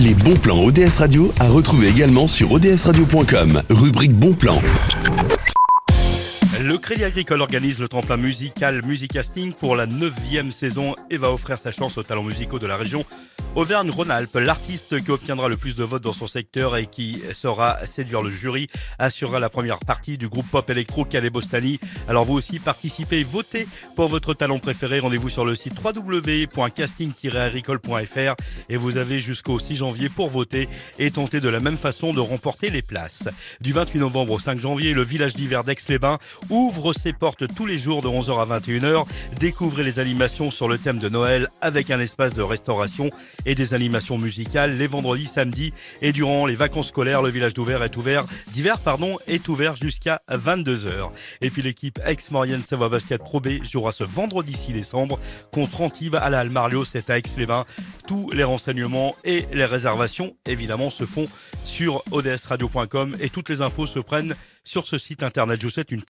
Les bons plans ODS Radio à retrouver également sur odsradio.com, rubrique bons plans. Le Crédit Agricole organise le tremplin musical Musicasting pour la 9e saison et va offrir sa chance aux talents musicaux de la région Auvergne-Rhône-Alpes. L'artiste qui obtiendra le plus de votes dans son secteur et qui saura séduire le jury assurera la première partie du groupe pop électro Cadet Bostani. Alors vous aussi participez, votez pour votre talent préféré. Rendez-vous sur le site www.casting-agricole.fr et vous avez jusqu'au 6 janvier pour voter et tenter de la même façon de remporter les places. Du 28 novembre au 5 janvier, le village d'hiver d'Aix-les-Bains ouvre ses portes tous les jours de 11h à 21h. Découvrez les animations sur le thème de Noël avec un espace de restauration et des animations musicales les vendredis, samedis et durant les vacances scolaires. Le village d'hiver est ouvert jusqu'à 22h. Et puis l'équipe Aix-Maurienne Savoie Basket Pro B jouera ce vendredi 6 décembre contre Antibes à la Halle Marliot, c'est à Aix-les-Bains. Tous les renseignements et les réservations évidemment se font sur odsradio.com et toutes les infos se prennent sur ce site internet. Je vous souhaite une